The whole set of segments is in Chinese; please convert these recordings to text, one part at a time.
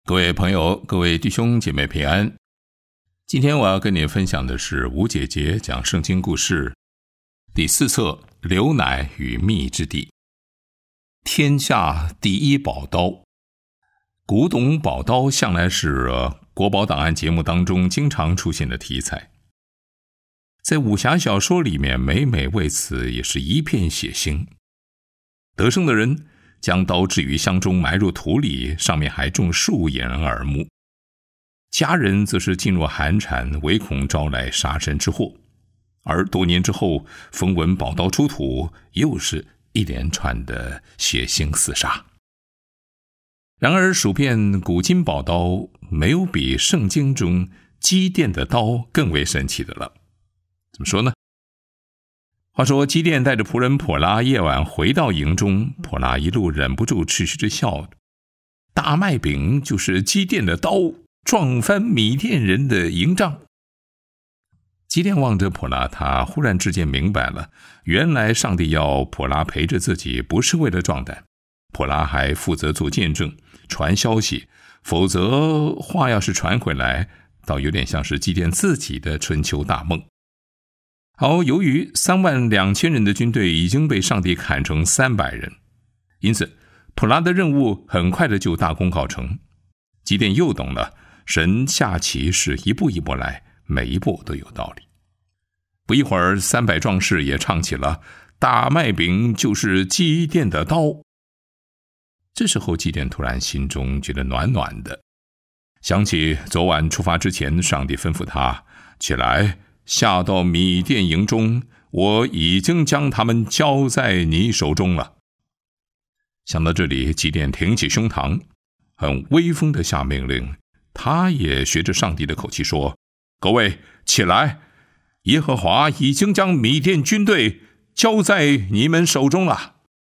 各位朋友，各位弟兄姐妹平安。今天我要跟你分享的是吴姐姐讲圣经故事第4册流奶与蜜之地。天下第一宝刀。古董宝刀向来是国宝档案节目当中经常出现的题材，在武侠小说里面每每为此也是一片血腥。得胜的人将刀置于箱中埋入土里，上面还种树掩人耳目。家人则是噤若寒蝉，唯恐招来杀身之祸。而多年之后，风闻宝刀出土，又是一连串的血腥厮杀。然而数遍古今宝刀，没有比圣经中基甸的刀更为神奇的了。怎么说呢？话说基甸带着仆人普拉夜晚回到营中，普拉一路忍不住痴痴地笑。大麦饼就是基甸的刀，撞翻米甸人的营帐。基甸望着普拉，他忽然之间明白了，原来上帝要普拉陪着自己，不是为了壮胆，普拉还负责做见证传消息，否则话要是传回来，倒有点像是基甸自己的春秋大梦。好，由于32000人的军队已经被上帝砍成300人，因此普拉的任务很快的就大功告成。基甸又懂了，神下棋是一步一步来，每一步都有道理。不一会儿，300壮士也唱起了大麦饼就是基甸的刀。这时候基甸突然心中觉得暖暖的，想起昨晚出发之前上帝吩咐他起来下到米甸营中，我已经将他们交在你手中了。想到这里，基甸挺起胸膛，很威风的下命令，他也学着上帝的口气说：各位起来，耶和华已经将米甸军队交在你们手中了。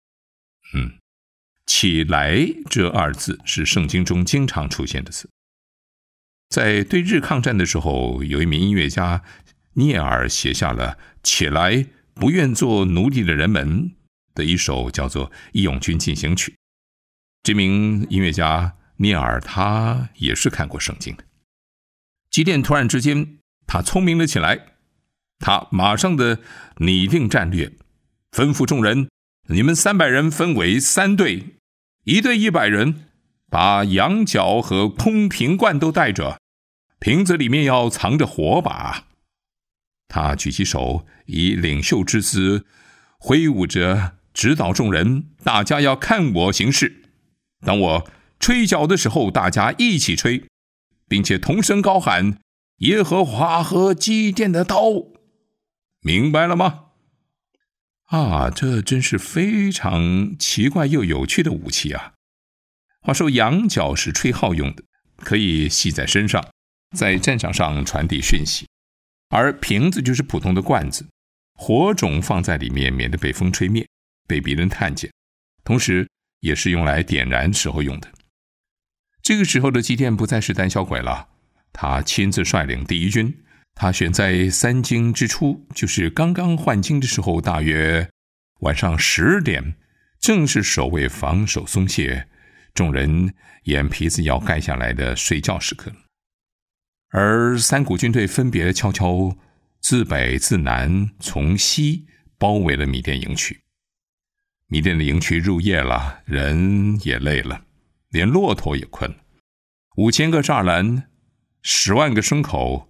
起来这2字是圣经中经常出现的词。在对日抗战的时候，有一名音乐家聂耳写下了起来不愿做奴隶的人们的一首叫做《义勇军进行曲》。这名音乐家聂耳他也是看过圣经的。基甸突然之间他聪明了起来，他马上的拟定战略，吩咐众人，你们300人分为3队，一队100人，把羊角和空瓶罐都带着，瓶子里面要藏着火把。他举起手，以领袖之姿挥舞着指导众人，大家要看我行事。当我吹角的时候，大家一起吹，并且同声高喊耶和华和基甸的刀。明白了吗？这真是非常奇怪又有趣的武器啊！话说羊角是吹号用的，可以系在身上，在战场上传递讯息。而瓶子就是普通的罐子，火种放在里面，免得被风吹灭，被别人看见，同时也是用来点燃时候用的。这个时候的基甸不再是胆小鬼了，他亲自率领第一军。他选在3更之初，就是刚刚换经的时候，大约晚上10点，正是守卫防守松懈，众人眼皮子要盖下来的睡觉时刻。而3股军队分别悄悄自北自南从西包围了米甸营区。米甸的营区入夜了，人也累了，连骆驼也困了。5000个栅栏，10万个牲口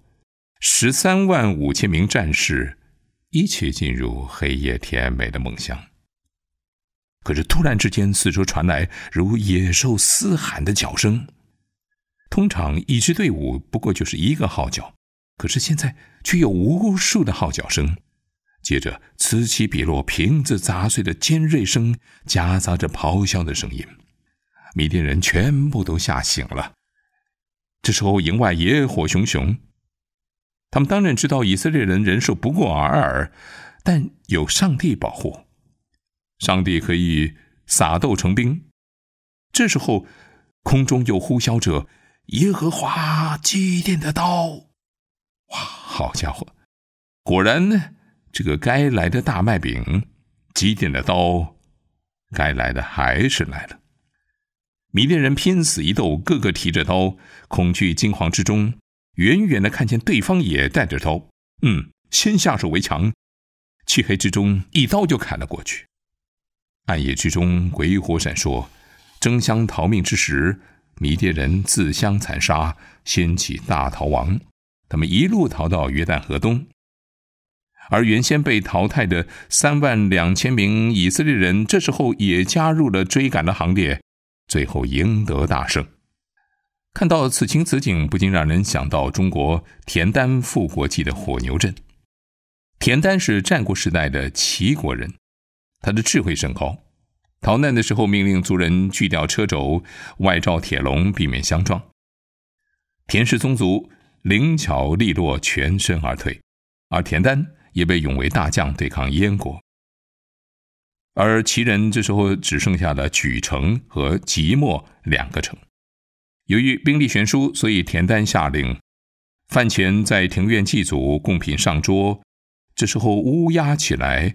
，13万5千名战士一起进入黑夜甜美的梦乡。可是突然之间，四周传来如野兽嘶喊的叫声。通常一支队伍不过就是一个号角，可是现在却有无数的号角声，接着此起彼落，瓶子砸碎的尖锐声夹杂着咆哮的声音。米甸人全部都吓醒了。这时候营外野火熊熊，他们当然知道以色列人人数不过尔尔，但有上帝保护，上帝可以撒豆成兵。这时候空中又呼啸着耶和华基甸的刀。哇，好家伙，果然呢，这个该来的大麦饼，基甸的刀，该来的还是来了。 米甸人拼死一斗，个个提着刀，恐惧惊惶之中，远远地看见对方也带着刀，先下手为强，黢黑之中一刀就砍了过去。暗夜之中鬼火闪烁，争相逃命之时，米甸人自相残杀，掀起大逃亡。他们一路逃到约旦河东，而原先被淘汰的32000名以色列人，这时候也加入了追赶的行列，最后赢得大胜。看到此情此景，不禁让人想到中国田单复国记的火牛阵。田单是战国时代的齐国人，他的智慧甚高，逃难的时候命令族人锯掉车轴，外罩铁笼，避免相撞。田氏宗族灵巧利落，全身而退，而田单也被拥为大将，对抗燕国。而齐人这时候只剩下了莒城和即墨2个城。由于兵力悬殊，所以田单下令饭前在庭院祭祖，贡品上桌。这时候乌鸦起来，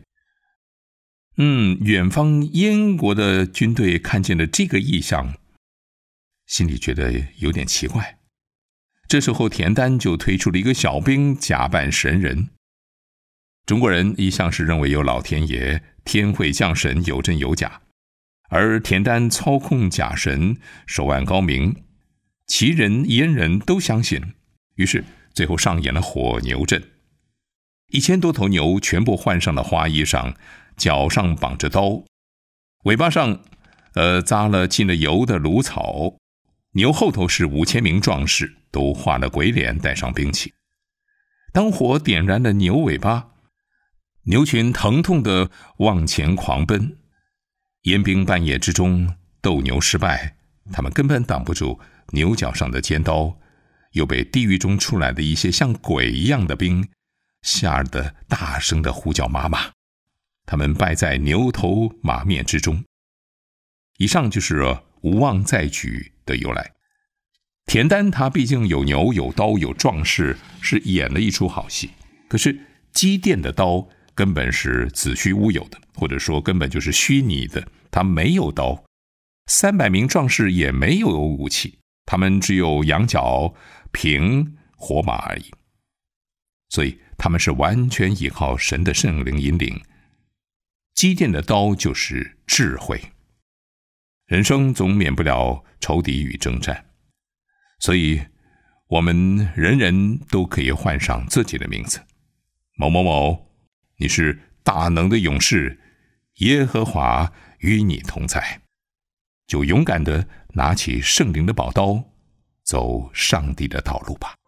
远方燕国的军队看见了这个异象，心里觉得有点奇怪。这时候田单就推出了一个小兵，假扮神人。中国人一向是认为有老天爷，天会降神，有真有假，而田单操控假神，手腕高明，齐人燕人都相信，于是最后上演了火牛阵。1000多头牛全部换上了花衣裳，脚上绑着刀，尾巴上扎了浸了油的芦草，牛后头是5000名壮士，都画了鬼脸，带上兵器。当火点燃了牛尾巴，牛群疼痛地往前狂奔。燕兵半夜之中斗牛失败，他们根本挡不住牛角上的尖刀，又被地狱中出来的一些像鬼一样的兵吓得大声地呼叫妈妈。他们败在牛头马面之中。以上就是无妄再举的由来。田单他毕竟有牛有刀有壮士，是演了一出好戏。可是基甸的刀根本是子虚乌有的，或者说根本就是虚拟的，他没有刀，300名壮士也没有武器，他们只有羊角、瓶、火马而已。所以他们是完全依靠神的圣灵引领。基甸的刀就是智慧。人生总免不了仇敌与征战，所以我们人人都可以换上自己的名字。某某某，你是大能的勇士，耶和华与你同在。就勇敢地拿起圣灵的宝刀，走上帝的道路吧。